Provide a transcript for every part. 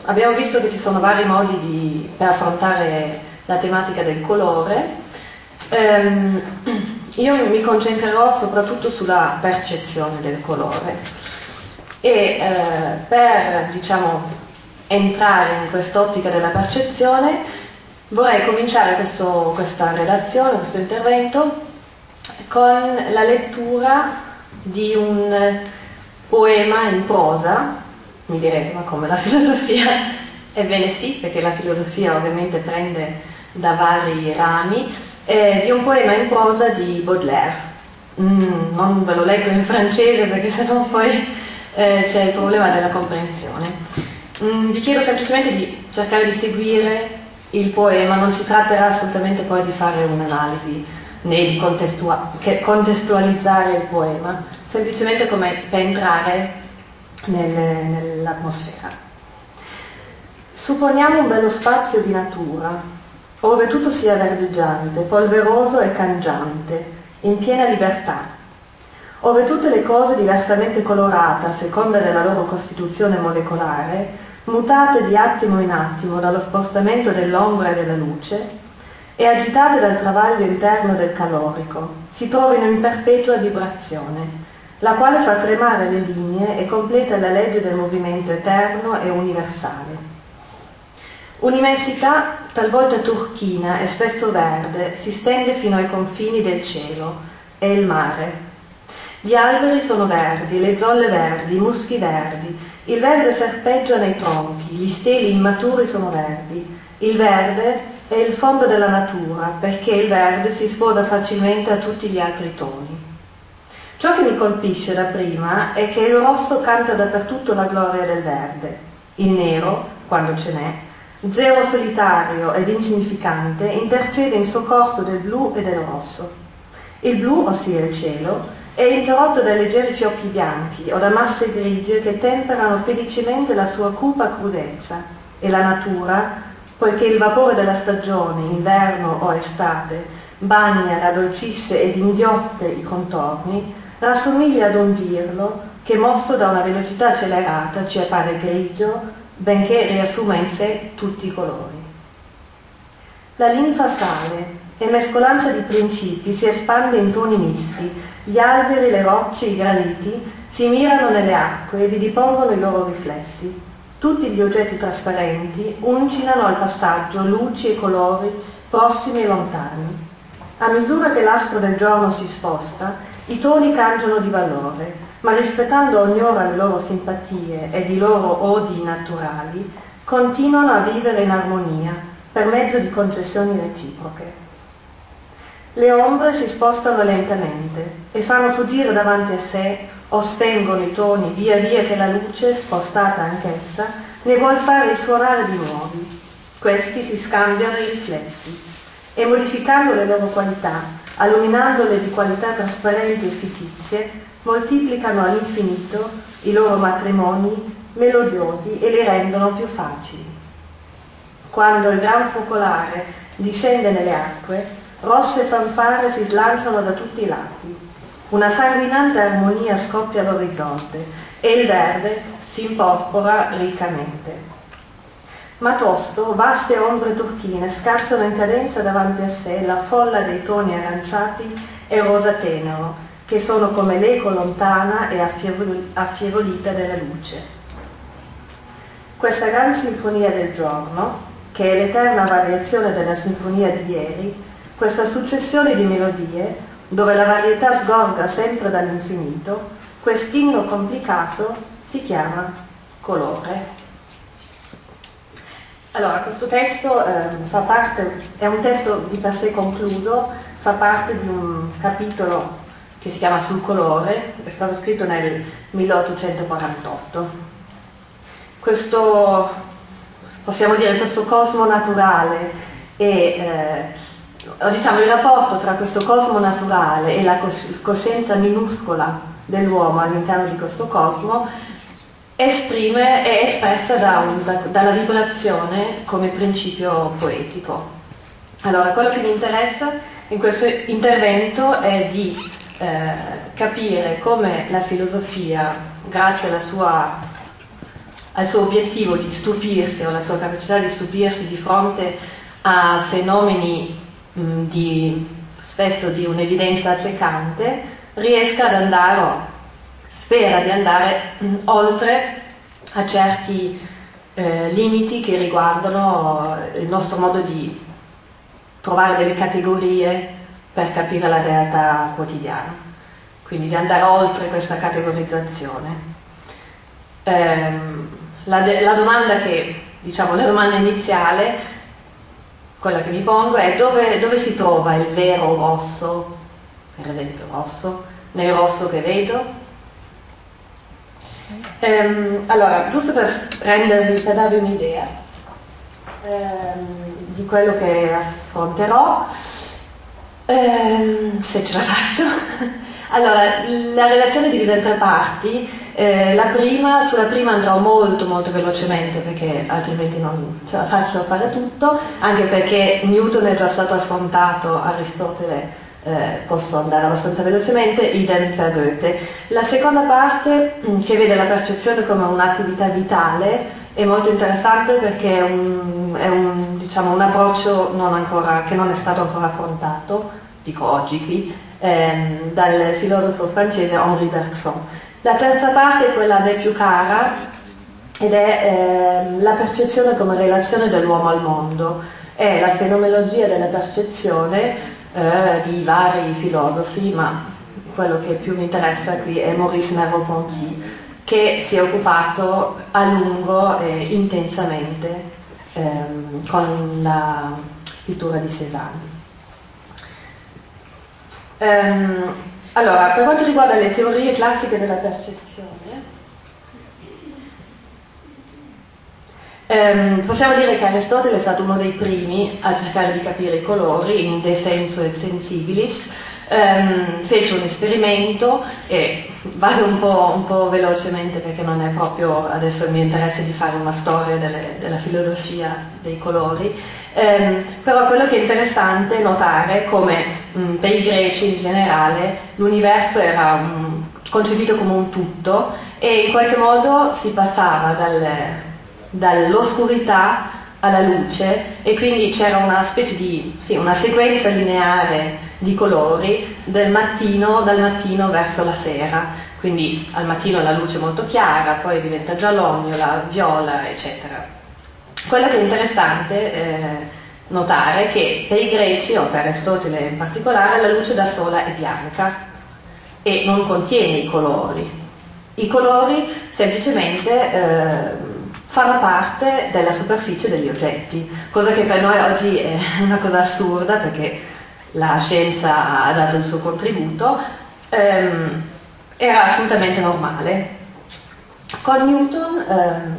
abbiamo visto che ci sono vari modi per affrontare la tematica del colore. Io mi concentrerò soprattutto sulla percezione del colore e per, entrare in quest'ottica della percezione vorrei cominciare questa relazione, questo intervento, con la lettura di un poema in prosa. Mi direte, ma come la filosofia? Ebbene sì, perché la filosofia ovviamente prende da vari rami, di un poema in prosa di Baudelaire. Non ve lo leggo in francese perché sennò poi c'è il problema della comprensione. Vi chiedo semplicemente di cercare di seguire il poema, non si tratterà assolutamente poi di fare un'analisi né di contestualizzare il poema, semplicemente come per entrare nell'atmosfera. Supponiamo un bello spazio di natura, ove tutto sia verdeggiante, polveroso e cangiante, in piena libertà, ove tutte le cose diversamente colorate a seconda della loro costituzione molecolare, mutate di attimo in attimo dallo spostamento dell'ombra e della luce, e agitate dal travaglio interno del calorico, si trovino in perpetua vibrazione, la quale fa tremare le linee e completa la legge del movimento eterno e universale. Un'immensità talvolta turchina e spesso verde si stende fino ai confini del cielo, è il mare. Gli alberi sono verdi, le zolle verdi, i muschi verdi, il verde serpeggia nei tronchi, gli steli immaturi sono verdi, il verde è il fondo della natura, perché il verde si sposa facilmente a tutti gli altri toni. Ciò che mi colpisce da prima è che il rosso canta dappertutto la gloria del verde, il nero, quando ce n'è, zero solitario ed insignificante, intercede in soccorso del blu e del rosso. Il blu, ossia il cielo, è interrotto da leggeri fiocchi bianchi o da masse grigie che temperano felicemente la sua cupa crudezza, e la natura, poiché il vapore della stagione, inverno o estate, bagna, raddolcisce ed inghiotte i contorni, rassomiglia ad un dirlo che, mosso da una velocità accelerata, ci appare grigio, benché riassuma in sé tutti i colori. La linfa sale e mescolanza di principi si espande in toni misti, gli alberi, le rocce, i graniti si mirano nelle acque e vi dipongono i loro riflessi. Tutti gli oggetti trasparenti uncinano al passaggio luci e colori prossimi e lontani. A misura che l'astro del giorno si sposta, i toni cangiano di valore, ma rispettando ognora le loro simpatie ed i loro odi naturali, continuano a vivere in armonia per mezzo di concessioni reciproche. Le ombre si spostano lentamente e fanno fuggire davanti a sé o spengono i toni via via che la luce, spostata anch'essa, ne vuol fare risuonare di nuovi. Questi si scambiano i riflessi e, modificando le loro qualità, illuminandole di qualità trasparenti e fittizie, moltiplicano all'infinito i loro matrimoni melodiosi e li rendono più facili. Quando il gran focolare discende nelle acque, rosse fanfare si slanciano da tutti i lati. Una sanguinante armonia scoppia all'orizzonte e il verde si imporpora riccamente. Ma tosto vaste ombre turchine scansano in cadenza davanti a sé la folla dei toni aranciati e rosa tenero, che sono come l'eco lontana e affievolita della luce. Questa gran sinfonia del giorno, che è l'eterna variazione della sinfonia di ieri, questa successione di melodie, dove la varietà sgorga sempre dall'infinito, quest'inno complicato si chiama colore. Allora, questo testo fa parte, è un testo di per sé concluso, fa parte di un capitolo che si chiama Sul colore, è stato scritto nel 1848. Questo, possiamo dire, questo cosmo naturale e il rapporto tra questo cosmo naturale e la coscienza minuscola dell'uomo all'interno di questo cosmo è espressa dalla vibrazione come principio poetico. Allora, quello che mi interessa in questo intervento è di capire come la filosofia, grazie alla sua al suo obiettivo di stupirsi o alla sua capacità di stupirsi di fronte a fenomeni spesso di un'evidenza accecante, riesca ad andare, o spera di andare oltre a certi limiti che riguardano il nostro modo di trovare delle categorie per capire la realtà quotidiana, quindi di andare oltre questa categorizzazione. La domanda la domanda iniziale, quella che mi pongo, è dove si trova il vero rosso, per esempio rosso, nel rosso che vedo? Allora, giusto per darvi un'idea di quello che affronterò, se ce la faccio. Allora, la relazione è divisa in 3 parti. Sulla prima andrò molto molto velocemente perché altrimenti non ce la faccio a fare tutto, anche perché Newton è già stato affrontato, Aristotele posso andare abbastanza velocemente, idem per Goethe. La seconda parte, che vede la percezione come un'attività vitale, è molto interessante perché è un approccio che non è stato ancora affrontato, dico oggi qui, dal filosofo francese Henri Bergson. La terza parte è quella a me più cara ed è la percezione come relazione dell'uomo al mondo. È la fenomenologia della percezione di vari filosofi, ma quello che più mi interessa qui è Maurice Merleau-Ponty, che si è occupato a lungo e intensamente con la pittura di Cézanne. Allora, per quanto riguarda le teorie classiche della percezione, possiamo dire che Aristotele è stato uno dei primi a cercare di capire i colori in De sensu et sensibilis. Fece un esperimento e vado un po' velocemente perché non è proprio adesso il mio interesse di fare una storia della filosofia dei colori, però quello che è interessante notare come per i greci in generale l'universo era concepito come un tutto e in qualche modo si passava dall'oscurità alla luce e quindi c'era una specie di una sequenza lineare di colori dal mattino verso la sera, quindi al mattino la luce è molto chiara, poi diventa giallognola, viola, eccetera. Quello che è interessante notare è che per i greci, o per Aristotele in particolare, la luce da sola è bianca e non contiene i colori. I colori semplicemente fanno parte della superficie degli oggetti, cosa che per noi oggi è una cosa assurda perché la scienza ha dato il suo contributo, era assolutamente normale. Con Newton,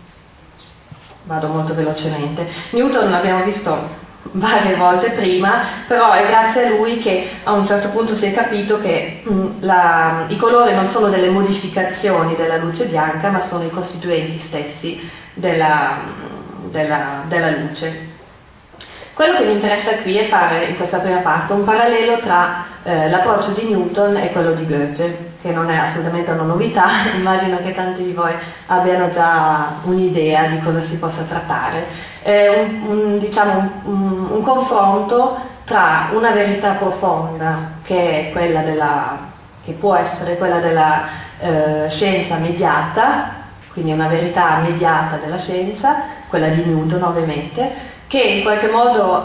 vado molto velocemente, Newton l'abbiamo visto varie volte prima, però è grazie a lui che a un certo punto si è capito che i colori non sono delle modificazioni della luce bianca, ma sono i costituenti stessi della luce. Quello che mi interessa qui è fare in questa prima parte un parallelo tra l'approccio di Newton e quello di Goethe, che non è assolutamente una novità, immagino che tanti di voi abbiano già un'idea di cosa si possa trattare. È un confronto tra una verità profonda, che è quella che può essere quella della scienza mediata, quindi una verità mediata della scienza, quella di Newton ovviamente, che in qualche modo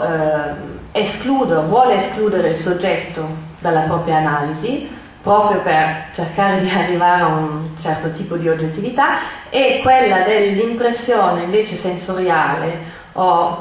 vuole escludere il soggetto dalla propria analisi, proprio per cercare di arrivare a un certo tipo di oggettività, e quella dell'impressione invece sensoriale o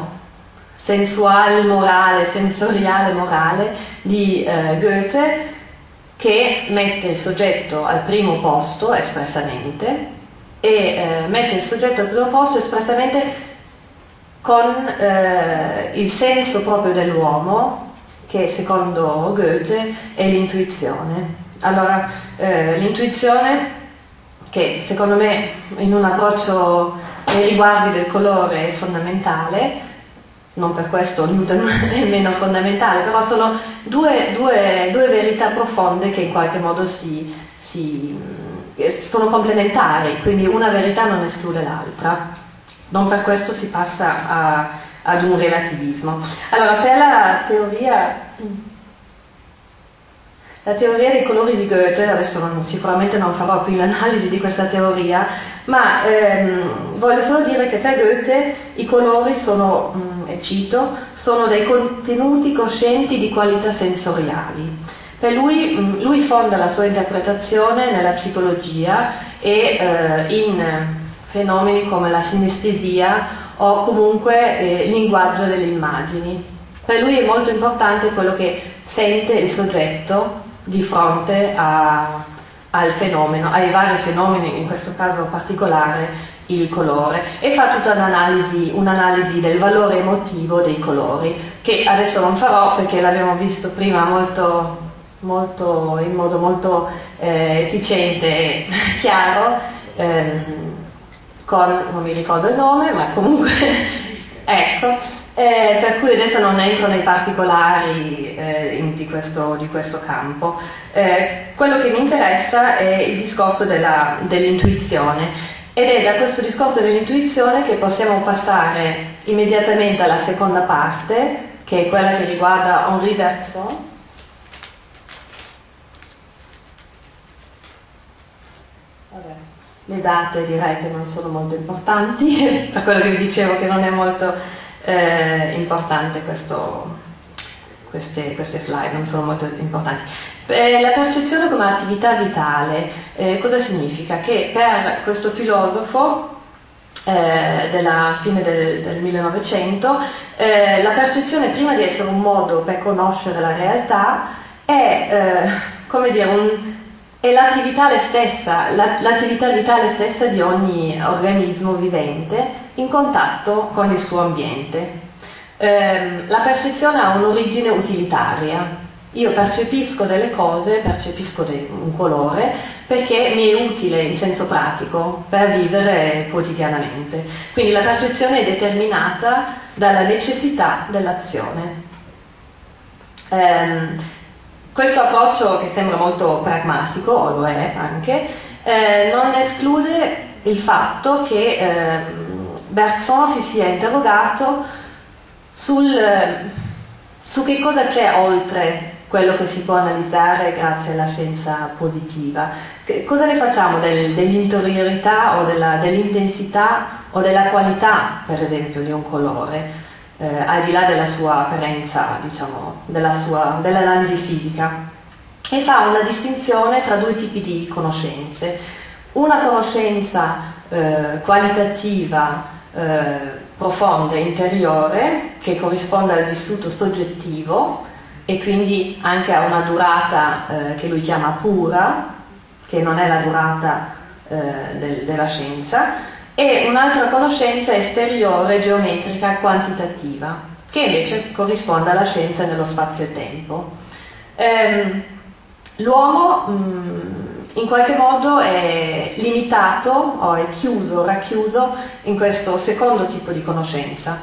sensoriale morale di Goethe, che mette il soggetto al primo posto espressamente e mette il soggetto al primo posto espressamente con il senso proprio dell'uomo, che secondo Goethe è l'intuizione. Allora, l'intuizione, che secondo me in un approccio nei riguardi del colore è fondamentale, non per questo Newton è meno fondamentale, però sono due verità profonde che in qualche modo si sono complementari, quindi una verità non esclude l'altra. Non per questo si passa ad un relativismo. Allora, per la teoria dei colori di Goethe, adesso sicuramente non farò qui l'analisi di questa teoria, ma voglio solo dire che per Goethe i colori sono, e cito, sono dei contenuti coscienti di qualità sensoriali. Per lui fonda la sua interpretazione nella psicologia e in fenomeni come la sinestesia o comunque il linguaggio delle immagini. Per lui è molto importante quello che sente il soggetto di fronte al fenomeno, ai vari fenomeni, in questo caso particolare il colore, e fa tutta un'analisi del valore emotivo dei colori, che adesso non farò perché l'abbiamo visto prima in modo molto efficiente e chiaro, non mi ricordo il nome, ma comunque ecco, per cui adesso non entro nei particolari di questo campo. Quello che mi interessa è il discorso dell'intuizione, ed è da questo discorso dell'intuizione che possiamo passare immediatamente alla seconda parte, che è quella che riguarda Henri Bergson. Vabbè, le date direi che non sono molto importanti, per quello che vi dicevo che non è molto importante queste slide, non sono molto importanti. La percezione come attività vitale, cosa significa? Che per questo filosofo della fine del 1900, la percezione, prima di essere un modo per conoscere la realtà, è come dire è l'attività vitale stessa di ogni organismo vivente in contatto con il suo ambiente. La percezione ha un'origine utilitaria. Io percepisco delle cose, percepisco un colore, perché mi è utile in senso pratico per vivere quotidianamente. Quindi la percezione è determinata dalla necessità dell'azione. Questo approccio, che sembra molto pragmatico, o lo è anche, non esclude il fatto che Bergson si sia interrogato su che cosa c'è oltre quello che si può analizzare grazie alla scienza positiva. Cosa ne facciamo dell'interiorità o dell'intensità o della qualità, per esempio, di un colore? Al di là della sua apparenza, diciamo, dell'analisi fisica, e fa una distinzione tra due tipi di conoscenze. Una conoscenza qualitativa, profonda, interiore, che corrisponde al vissuto soggettivo e quindi anche a una durata che lui chiama pura, che non è la durata della scienza, e un'altra conoscenza esteriore, geometrica, quantitativa, che invece corrisponde alla scienza nello spazio e tempo. L'uomo in qualche modo è limitato o è racchiuso in questo secondo tipo di conoscenza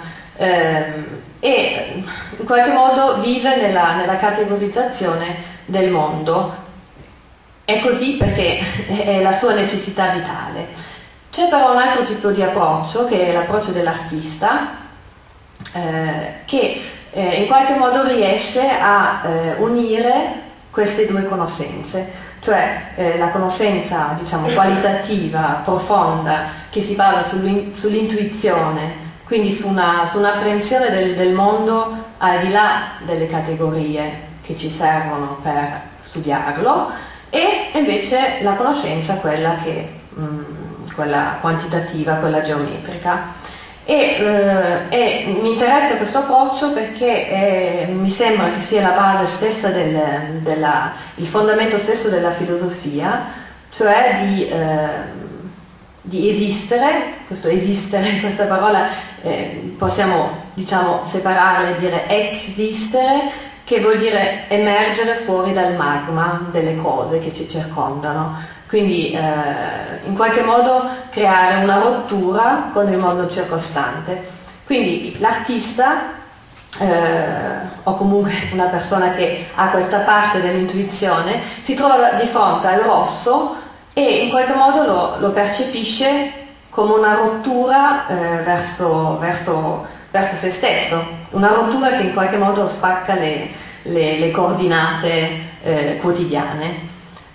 e in qualche modo vive nella categorizzazione del mondo. È così perché è la sua necessità vitale. C'è però un altro tipo di approccio, che è l'approccio dell'artista, che in qualche modo riesce a unire queste due conoscenze, cioè la conoscenza, diciamo, qualitativa, profonda, che si basa sull'intuizione, quindi su un'apprensione del mondo al di là delle categorie che ci servono per studiarlo, e invece la conoscenza, quella quantitativa, quella geometrica. E mi interessa questo approccio perché mi sembra che sia la base stessa il fondamento stesso della filosofia, cioè di esistere. Questa parola possiamo, diciamo, separarla e dire existere, che vuol dire emergere fuori dal magma delle cose che ci circondano. Quindi in qualche modo creare una rottura con il mondo circostante. Quindi l'artista o comunque una persona che ha questa parte dell'intuizione si trova di fronte al rosso e in qualche modo lo percepisce come una rottura verso se stesso, una rottura che in qualche modo spacca le coordinate quotidiane.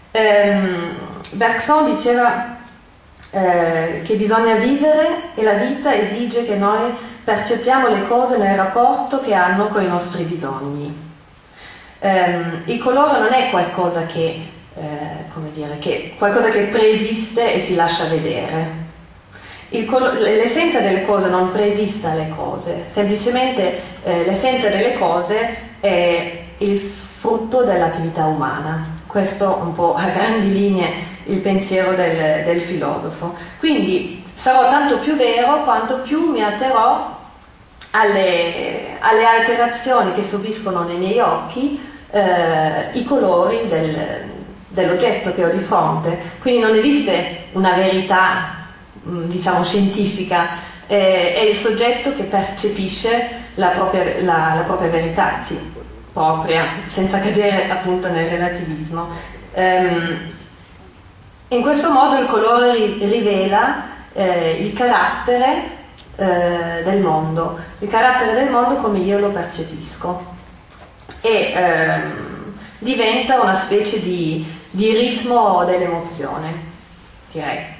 Bergson diceva che bisogna vivere e la vita esige che noi percepiamo le cose nel rapporto che hanno con i nostri bisogni. Il colore non è qualcosa che qualcosa che preesiste e si lascia vedere. L'essenza delle cose non preesiste alle cose, semplicemente l'essenza delle cose è il frutto dell'attività umana. Questo un po' a grandi linee il pensiero del filosofo. Quindi sarò tanto più vero quanto più mi atterrò alle alterazioni che subiscono nei miei occhi i colori dell'oggetto che ho di fronte. Quindi non esiste una verità diciamo scientifica, è il soggetto che percepisce la propria verità, sì, propria, senza cadere appunto nel relativismo. In questo modo il colore rivela il carattere del mondo come io lo percepisco, e diventa una specie di ritmo dell'emozione, direi.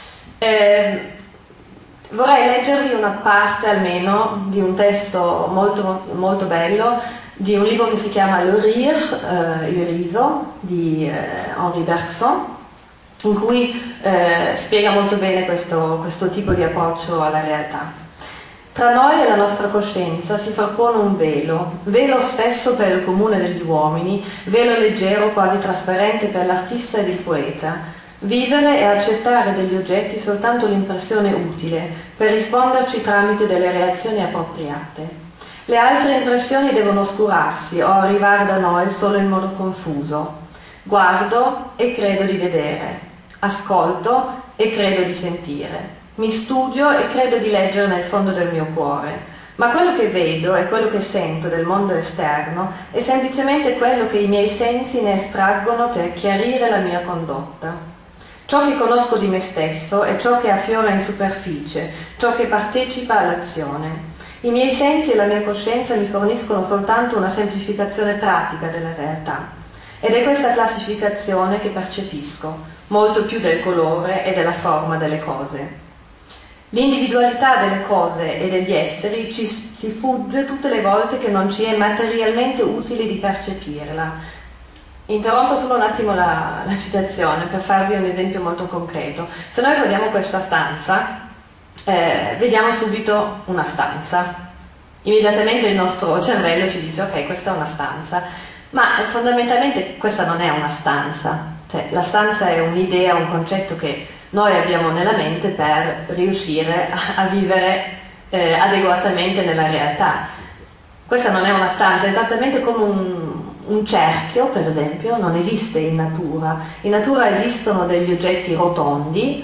Vorrei leggervi una parte almeno di un testo molto, molto bello, di un libro che si chiama Le Rire, il riso, di Henri Bergson, in cui spiega molto bene questo tipo di approccio alla realtà. Tra noi e la nostra coscienza si frappone un velo spesso per il comune degli uomini, velo leggero, quasi trasparente per l'artista ed il poeta. Vivere e accettare degli oggetti soltanto l'impressione utile, per risponderci tramite delle reazioni appropriate. Le altre impressioni devono oscurarsi o arrivare da noi solo in modo confuso. Guardo e credo di vedere, ascolto e credo di sentire, mi studio e credo di leggere nel fondo del mio cuore. Ma quello che vedo e quello che sento del mondo esterno è semplicemente quello che i miei sensi ne estraggono per chiarire la mia condotta. Ciò che conosco di me stesso è ciò che affiora in superficie, ciò che partecipa all'azione. I miei sensi e la mia coscienza mi forniscono soltanto una semplificazione pratica della realtà. Ed è questa classificazione che percepisco, molto più del colore e della forma delle cose. L'individualità delle cose e degli esseri ci fugge tutte le volte che non ci è materialmente utile di percepirla. Interrompo solo un attimo la citazione per farvi un esempio molto concreto. Se noi guardiamo questa stanza, vediamo subito una stanza. Immediatamente il nostro cervello ci dice ok, questa è una stanza, ma fondamentalmente questa non è una stanza. Cioè, la stanza è un'idea, un concetto che noi abbiamo nella mente per riuscire a vivere adeguatamente nella realtà. Questa non è una stanza, è esattamente come un cerchio, per esempio, non esiste in natura. In natura esistono degli oggetti rotondi,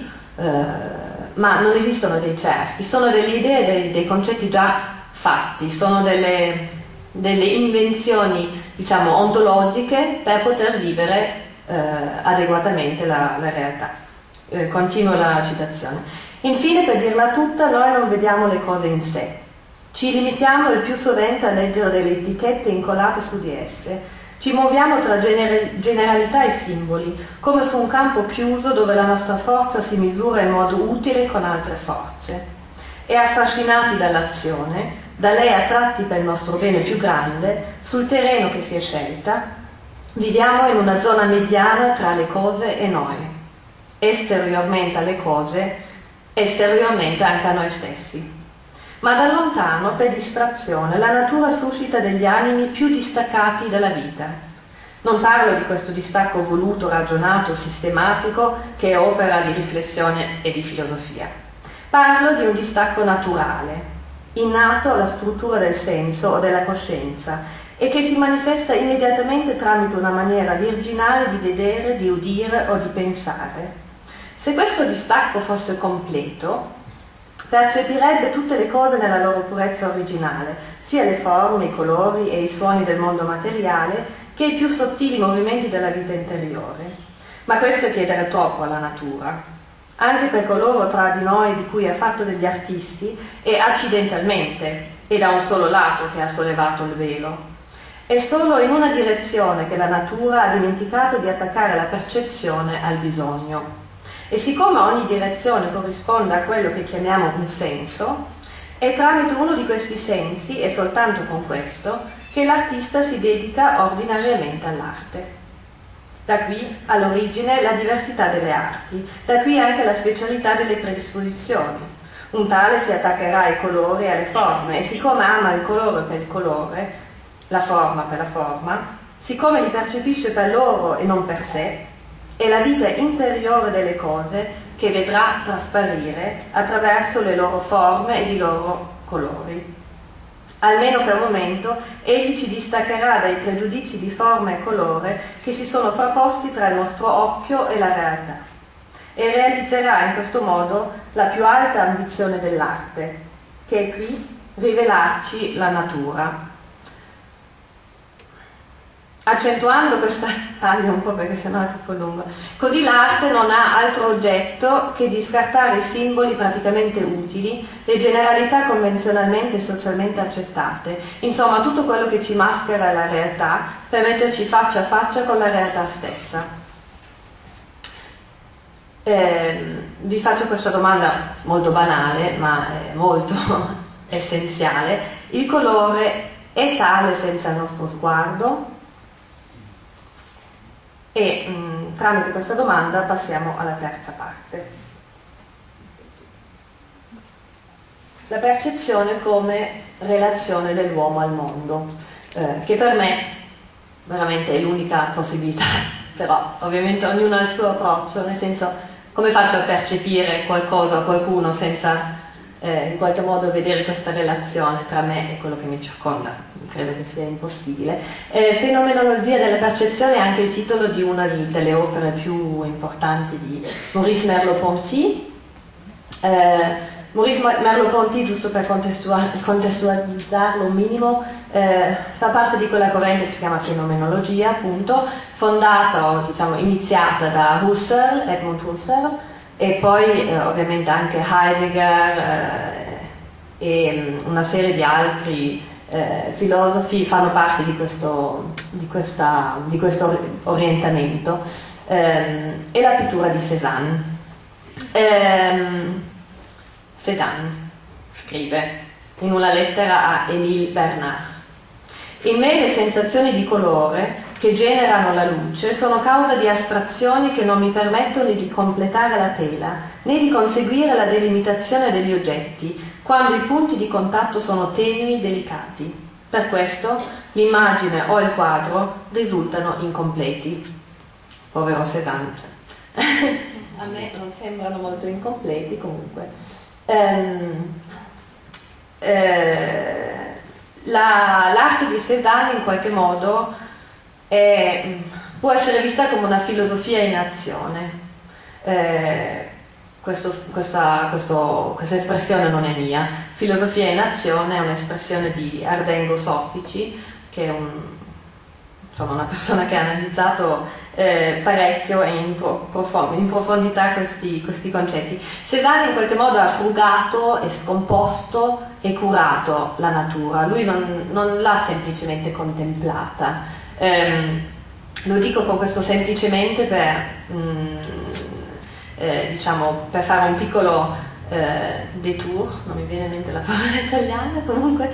ma non esistono dei cerchi, sono delle idee, dei concetti già fatti, sono delle invenzioni, diciamo, ontologiche per poter vivere adeguatamente la realtà. Continuo la citazione. Infine, per dirla tutta, noi non vediamo le cose in sé. Ci limitiamo il più sovente a leggere delle etichette incollate su di esse. Ci muoviamo tra generalità e simboli, come su un campo chiuso dove la nostra forza si misura in modo utile con altre forze. E affascinati dall'azione, da lei attratti per il nostro bene più grande, sul terreno che si è scelta, viviamo in una zona mediana tra le cose e noi, esteriormente alle cose, esteriormente anche a noi stessi. Ma da lontano, per distrazione, la natura suscita degli animi più distaccati dalla vita. Non parlo di questo distacco voluto, ragionato, sistematico, che è opera di riflessione e di filosofia. Parlo di un distacco naturale, innato alla struttura del senso o della coscienza, e che si manifesta immediatamente tramite una maniera virginale di vedere, di udire o di pensare. Se questo distacco fosse completo, percepirebbe tutte le cose nella loro purezza originale, sia le forme, i colori e i suoni del mondo materiale, che i più sottili movimenti della vita interiore. Ma questo è chiedere troppo alla natura, anche per coloro tra di noi di cui ha fatto degli artisti e accidentalmente e da un solo lato che ha sollevato il velo. È solo in una direzione che la natura ha dimenticato di attaccare la percezione al bisogno. E siccome ogni direzione corrisponde a quello che chiamiamo un senso, è tramite uno di questi sensi, e soltanto con questo, che l'artista si dedica ordinariamente all'arte. Da qui all'origine la diversità delle arti, da qui anche la specialità delle predisposizioni. Un tale si attaccherà ai colori e alle forme, e siccome ama il colore per il colore, la forma per la forma, siccome li percepisce per loro e non per sé, è la vita interiore delle cose che vedrà trasparire attraverso le loro forme ed i loro colori. Almeno per momento, egli ci distaccherà dai pregiudizi di forma e colore che si sono frapposti tra il nostro occhio e la realtà e realizzerà in questo modo la più alta ambizione dell'arte, che è qui rivelarci la natura. Accentuando questa taglio un po' perché sennò è troppo lungo. Così l'arte non ha altro oggetto che di scartare i simboli praticamente utili, le generalità convenzionalmente e socialmente accettate, insomma tutto quello che ci maschera la realtà per metterci faccia a faccia con la realtà stessa. Vi faccio questa domanda molto banale, ma molto essenziale. Il colore è tale senza il nostro sguardo? E tramite questa domanda passiamo alla terza parte. La percezione come relazione dell'uomo al mondo, che per me veramente è l'unica possibilità, però ovviamente ognuno ha il suo approccio, nel senso come faccio a percepire qualcosa o qualcuno senza in qualche modo vedere questa relazione tra me e quello che mi circonda. Credo che sia impossibile. Fenomenologia della percezione è anche il titolo di una delle opere più importanti di Maurice Merleau-Ponty. Maurice Merleau-Ponty, giusto per contestualizzarlo un minimo, fa parte di quella corrente che si chiama fenomenologia, appunto, fondata o diciamo iniziata da Husserl, Edmund Husserl, e poi ovviamente anche Heidegger e una serie di altri filosofi fanno parte di questo orientamento, e la pittura di Cézanne. Cézanne scrive in una lettera a Émile Bernard: in me le sensazioni di colore che generano la luce sono causa di astrazioni che non mi permettono di completare la tela, né di conseguire la delimitazione degli oggetti, quando i punti di contatto sono tenui, delicati. Per questo l'immagine o il quadro risultano incompleti. Povero Cézanne. A me non sembrano molto incompleti comunque. L'arte di Cézanne in qualche modo può essere vista come una filosofia in azione. Questa espressione non è mia. Filosofia in azione è un'espressione di Ardengo Soffici, che è una persona che ha analizzato parecchio e in profondità questi concetti. Cézanne in qualche modo ha frugato e scomposto e curato la natura, lui non l'ha semplicemente contemplata. Lo dico con questo semplicemente per fare un piccolo détour, non mi viene in mente la parola italiana, comunque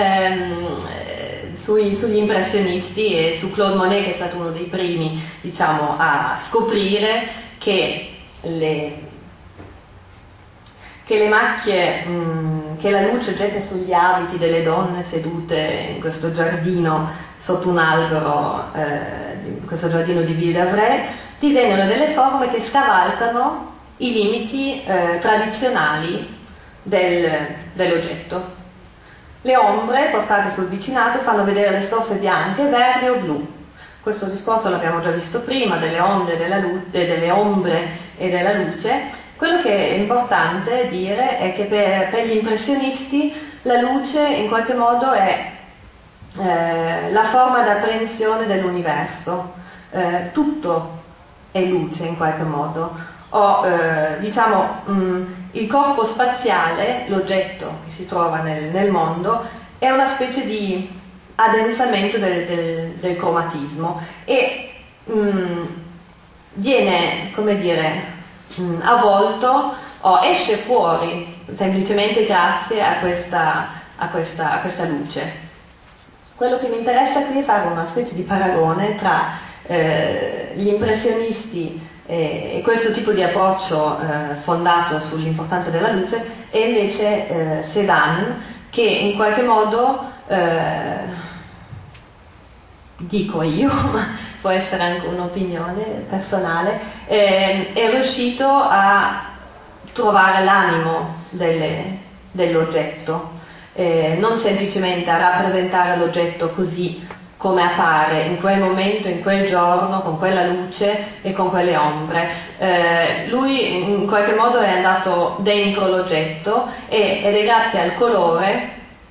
sugli impressionisti e su Claude Monet, che è stato uno dei primi a scoprire che le macchie che la luce getta sugli abiti delle donne sedute in questo giardino sotto un albero, questo giardino di Ville d'Avray, disegnano delle forme che scavalcano i limiti tradizionali dell'oggetto. Le ombre portate sul vicinato fanno vedere le stoffe bianche, verdi o blu. Questo discorso l'abbiamo già visto prima, delle onde, delle ombre e della luce. Quello che è importante dire è che per gli impressionisti la luce in qualche modo è la forma d'apprensione dell'universo. Tutto è luce in qualche modo, o il corpo spaziale, l'oggetto che si trova nel mondo, è una specie di addensamento del cromatismo e viene, come dire, avvolto o esce fuori semplicemente grazie a questa luce. Quello che mi interessa qui è fare una specie di paragone tra gli impressionisti e questo tipo di approccio fondato sull'importanza della luce e invece Cézanne, che in qualche modo dico io, ma può essere anche un'opinione personale, è riuscito a trovare l'animo dell'oggetto, non semplicemente a rappresentare l'oggetto così come appare in quel momento, in quel giorno, con quella luce e con quelle ombre. Lui in qualche modo è andato dentro l'oggetto ed è grazie al colore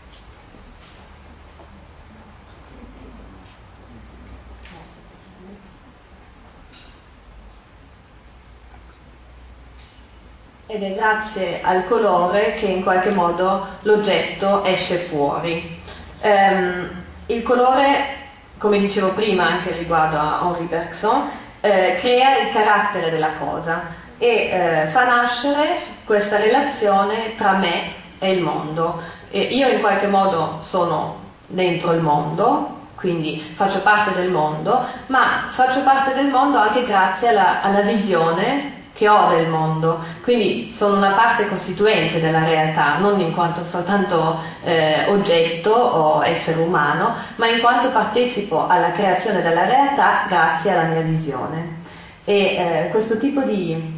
che in qualche modo l'oggetto esce fuori. Il colore, come dicevo prima anche riguardo a Henri Bergson, crea il carattere della cosa e fa nascere questa relazione tra me e il mondo. Io in qualche modo sono dentro il mondo, quindi faccio parte del mondo, ma faccio parte del mondo anche grazie alla visione che ho del mondo, quindi sono una parte costituente della realtà, non in quanto soltanto oggetto o essere umano, ma in quanto partecipo alla creazione della realtà grazie alla mia visione. E questo tipo di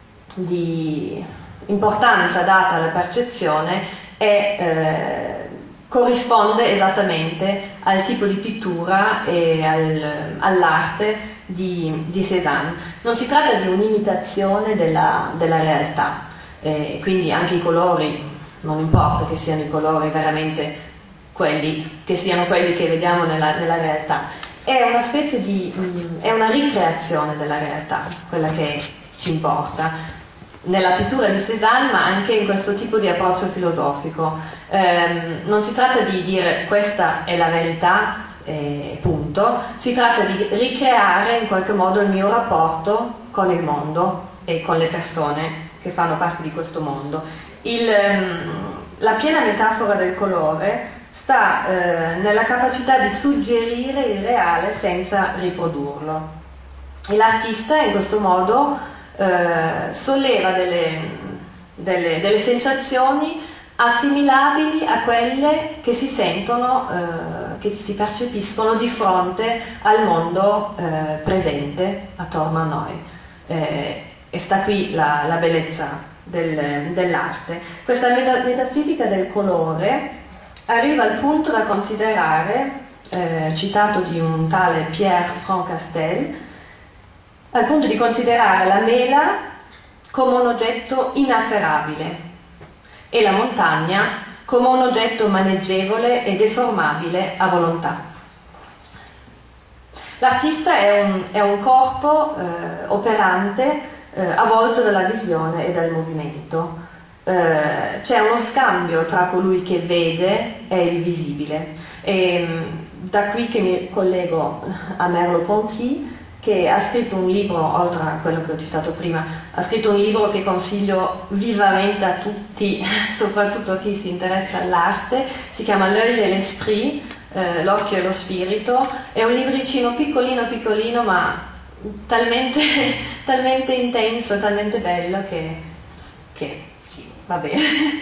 importanza data alla percezione corrisponde esattamente al tipo di pittura e all'arte di Cézanne. Non si tratta di un'imitazione della realtà, quindi anche i colori, non importa che siano i colori veramente quelli, che siano quelli che vediamo nella realtà, è una specie è una ricreazione della realtà, quella che ci importa. Nella pittura di Cézanne, ma anche in questo tipo di approccio filosofico. Non si tratta di dire questa è la verità, punto, si tratta di ricreare in qualche modo il mio rapporto con il mondo e con le persone che fanno parte di questo mondo. La piena metafora del colore sta nella capacità di suggerire il reale senza riprodurlo. E l'artista in questo modo solleva delle sensazioni assimilabili a quelle che si sentono, che si percepiscono di fronte al mondo presente attorno a noi. E sta qui la bellezza dell'arte. Questa metafisica del colore arriva al punto da considerare, citato di un tale Pierre Francastel, al punto di considerare la mela come un oggetto inafferrabile e la montagna come un oggetto maneggevole e deformabile a volontà. L'artista è un corpo operante avvolto dalla visione e dal movimento. C'è uno scambio tra colui che vede e il visibile. E da qui che mi collego a Merleau-Ponty, che ha scritto un libro, oltre a quello che ho citato prima, ha scritto un libro che consiglio vivamente a tutti, soprattutto a chi si interessa all'arte, si chiama L'œil et l'esprit, l'occhio e lo spirito, è un libricino piccolino piccolino ma talmente intenso, talmente bello che sì, va bene.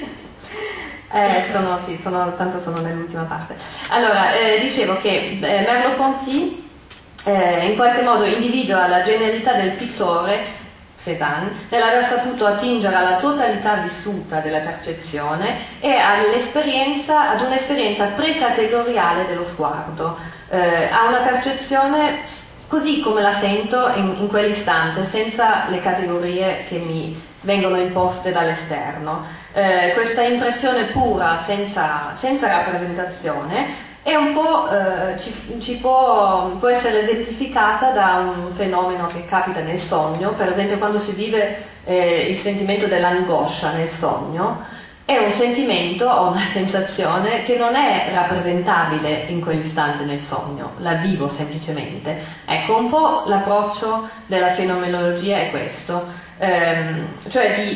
Tanto sono nell'ultima parte. Allora, dicevo che Merleau-Ponty in qualche modo individua la genialità del pittore Cézanne nell'aver saputo attingere alla totalità vissuta della percezione e ad un'esperienza precategoriale dello sguardo, a una percezione così come la sento in quell'istante, senza le categorie che mi vengono imposte dall'esterno. Questa impressione pura, senza rappresentazione, è un po', può essere esemplificata da un fenomeno che capita nel sogno, per esempio quando si vive il sentimento dell'angoscia nel sogno, è un sentimento o una sensazione che non è rappresentabile in quell'istante nel sogno, la vivo semplicemente. Ecco, un po' l'approccio della fenomenologia è questo, cioè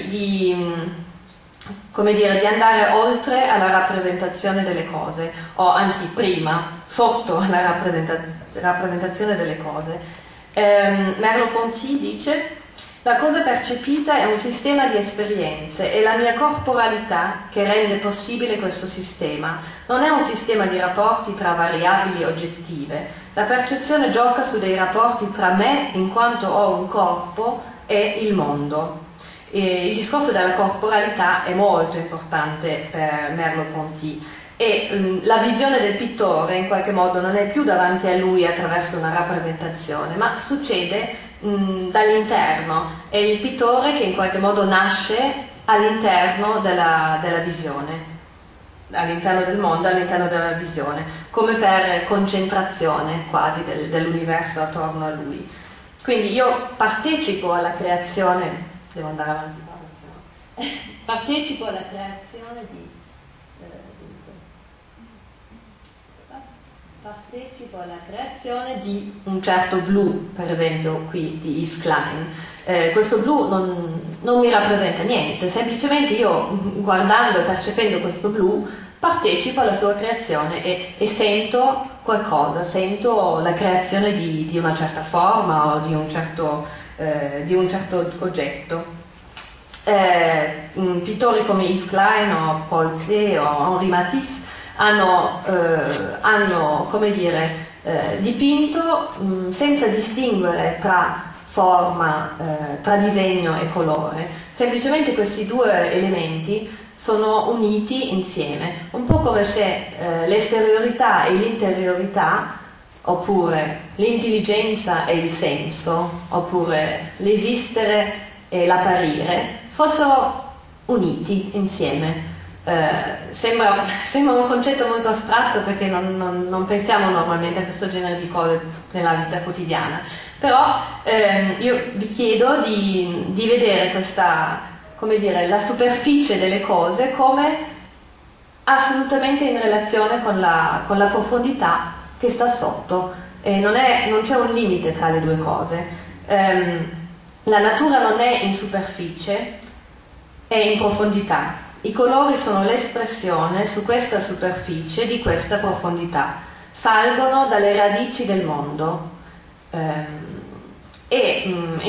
come dire, di andare oltre alla rappresentazione delle cose, o anzi prima, sotto la rappresentazione delle cose. Merleau-Ponty dice: la cosa percepita è un sistema di esperienze, è la mia corporalità che rende possibile questo sistema, non è un sistema di rapporti tra variabili oggettive. La percezione gioca su dei rapporti tra me, in quanto ho un corpo, e il mondo. E il discorso della corporalità è molto importante per Merleau-Ponty e la visione del pittore in qualche modo non è più davanti a lui attraverso una rappresentazione, ma succede dall'interno, è il pittore che in qualche modo nasce all'interno della visione, all'interno del mondo, all'interno della visione, come per concentrazione quasi dell'universo attorno a lui. Quindi io partecipo alla creazione, devo andare avanti, partecipo alla creazione di un certo blu, per esempio qui di Yves Klein. Questo blu non mi rappresenta niente, semplicemente io guardando e percependo questo blu partecipo alla sua creazione e sento qualcosa, sento la creazione di una certa forma o di un certo oggetto. Pittori come Yves Klein o Paul Klee o Henri Matisse hanno come dire, dipinto senza distinguere tra forma, tra disegno e colore. Semplicemente questi due elementi sono uniti insieme, un po' come se l'esteriorità e l'interiorità, oppure l'intelligenza e il senso, oppure l'esistere e l'apparire, fossero uniti insieme. Sembra un concetto molto astratto perché non pensiamo normalmente a questo genere di cose nella vita quotidiana, però io vi chiedo di vedere questa, come dire, la superficie delle cose come assolutamente in relazione con la profondità che sta sotto, e non c'è un limite tra le due cose. La natura non è in superficie, è in profondità. I colori sono l'espressione su questa superficie di questa profondità, salgono dalle radici del mondo e in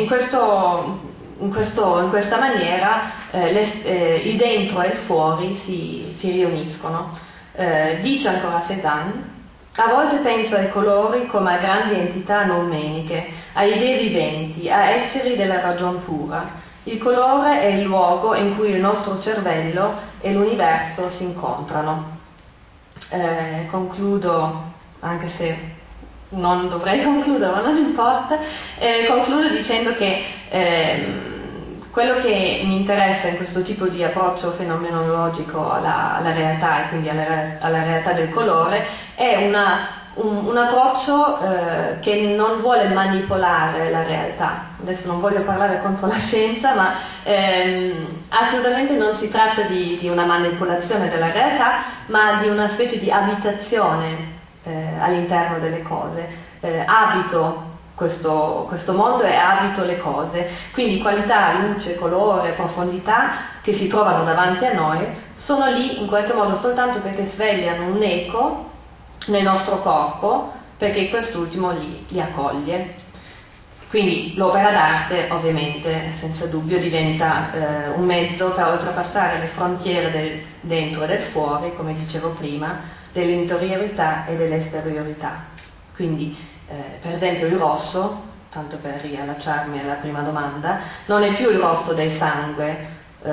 questa maniera il dentro e il fuori si riuniscono. Dice ancora Cézanne: a volte penso ai colori come a grandi entità noumeniche, a idee viventi, a esseri della ragion pura. Il colore è il luogo in cui il nostro cervello e l'universo si incontrano. Concludo, anche se non dovrei concludere, ma non importa, concludo dicendo che quello che mi interessa in questo tipo di approccio fenomenologico alla realtà e quindi alla realtà del colore è un approccio che non vuole manipolare la realtà. Adesso non voglio parlare contro la scienza, ma assolutamente non si tratta di una manipolazione della realtà, ma di una specie di abitazione all'interno delle cose. Abito questo mondo e abito le cose, quindi qualità, luce, colore, profondità che si trovano davanti a noi sono lì in qualche modo soltanto perché svegliano un eco nel nostro corpo, perché quest'ultimo li accoglie. Quindi l'opera d'arte ovviamente senza dubbio diventa un mezzo per oltrepassare le frontiere del dentro e del fuori, come dicevo prima, dell'interiorità e dell'esteriorità. Quindi per esempio il rosso, tanto per riallacciarmi alla prima domanda, non è più il rosso del sangue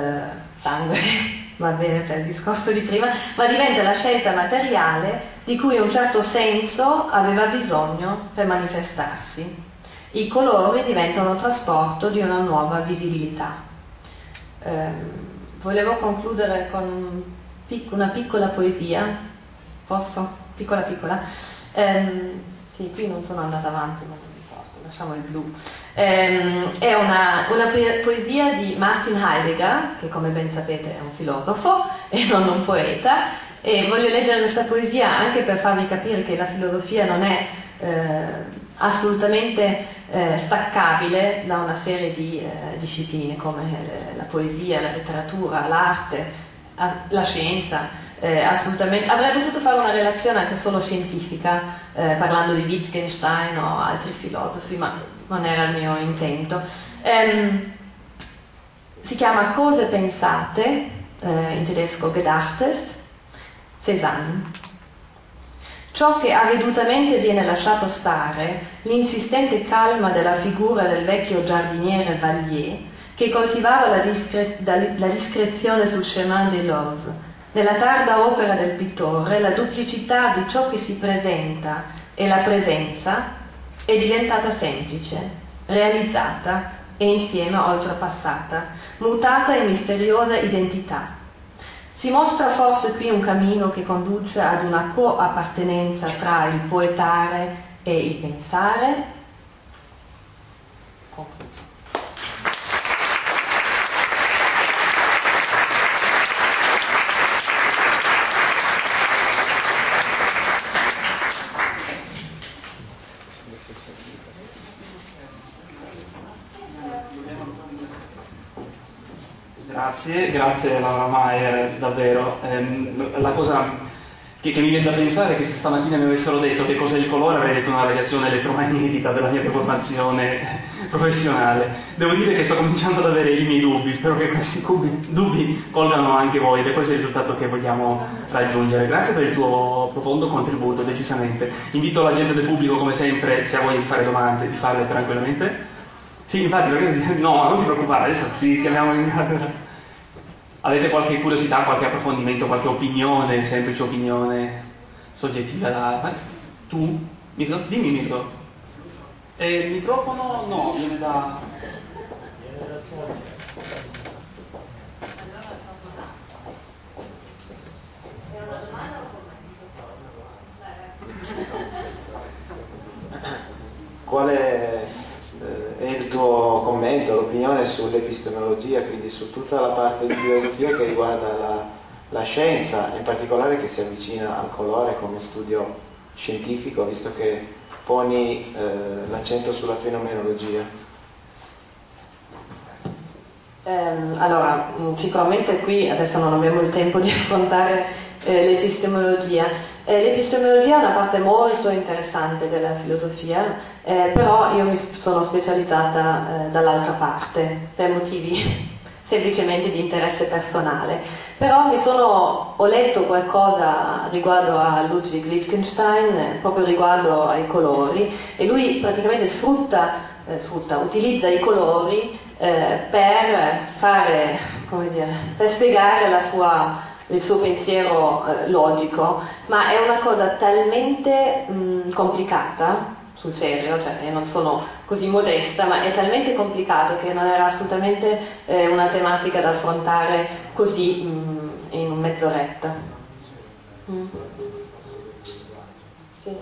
va bene per il discorso di prima, ma diventa la scelta materiale di cui un certo senso aveva bisogno per manifestarsi. I colori diventano trasporto di una nuova visibilità. Volevo concludere con una piccola poesia Posso? Piccola piccola. Sì, qui non sono andata avanti, ma non mi importa, lasciamo il blu. È una poesia di Martin Heidegger, che come ben sapete è un filosofo e non un poeta, e voglio leggere questa poesia anche per farvi capire che la filosofia non è assolutamente staccabile da una serie di discipline come la poesia, la letteratura, l'arte, la scienza. Assolutamente, avrei potuto fare una relazione anche solo scientifica, parlando di Wittgenstein o altri filosofi, ma non era il mio intento. Si chiama Cose pensate, in tedesco Gedachtes, Cézanne. Ciò che avvedutamente viene lasciato stare, l'insistente calma della figura del vecchio giardiniere Vallier, che coltivava la discrezione sul chemin des Lauves. Nella tarda opera del pittore, la duplicità di ciò che si presenta e la presenza è diventata semplice, realizzata e insieme oltrepassata, mutata in misteriosa identità. Si mostra forse qui un cammino che conduce ad una coappartenenza tra il poetare e il pensare? Concluso. Grazie Laura Maier, davvero. La cosa che mi viene da pensare è che se stamattina mi avessero detto che cos'è il colore avrei detto una radiazione elettromagnetica della mia deformazione professionale. Devo dire che sto cominciando ad avere i miei dubbi, spero che questi dubbi colgano anche voi ed è questo il risultato che vogliamo raggiungere. Grazie per il tuo profondo contributo, decisamente. Invito la gente del pubblico, come sempre, se ha voglia di fare domande, di farle tranquillamente. Sì, infatti, perché no, non ti preoccupare, adesso ti chiamiamo in camera. Avete qualche curiosità, qualche approfondimento, qualche opinione, semplice opinione soggettiva da... Tu? Mirto? Dimmi Mirto. Il microfono no, viene da... Qual è il tuo commento, l'opinione sull'epistemologia, quindi su tutta la parte di filosofia che riguarda la scienza, in particolare che si avvicina al colore come studio scientifico, visto che poni l'accento sulla fenomenologia? Allora, sicuramente qui adesso non abbiamo il tempo di affrontare l'epistemologia. L'epistemologia è una parte molto interessante della filosofia, però io mi sono specializzata dall'altra parte, per motivi semplicemente di interesse personale. Però ho letto qualcosa riguardo a Ludwig Wittgenstein, proprio riguardo ai colori, e lui praticamente utilizza i colori per fare, come dire, per spiegare il suo pensiero logico, ma è una cosa talmente complicata, sul serio, cioè io non sono così modesta, ma è talmente complicato che non era assolutamente una tematica da affrontare così in mezz'oretta. Sì.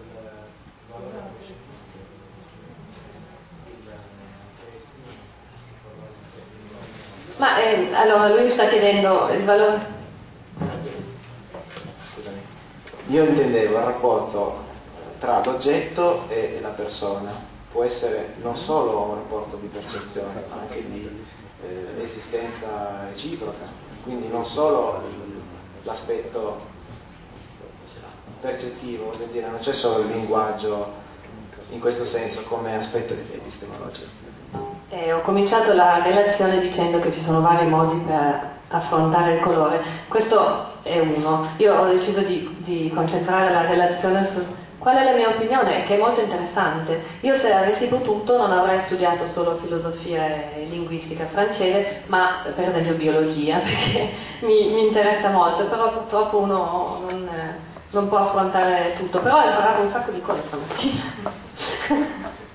Ma allora lui mi sta chiedendo il valore. Scusami. Io intendevo il rapporto tra l'oggetto e la persona. Può essere non solo un rapporto di percezione, ma anche di esistenza reciproca. Quindi non solo l'aspetto percettivo, voglio dire, non c'è solo il linguaggio in questo senso come aspetto epistemologico. Ho cominciato la relazione dicendo che ci sono vari modi per affrontare il colore. Questo è uno. Io ho deciso di concentrare la relazione su qual è la mia opinione, che è molto interessante. Io se avessi potuto non avrei studiato solo filosofia e linguistica francese, ma per esempio biologia, perché mi interessa molto, però purtroppo uno non può affrontare tutto. Però ho imparato un sacco di cose stamattina.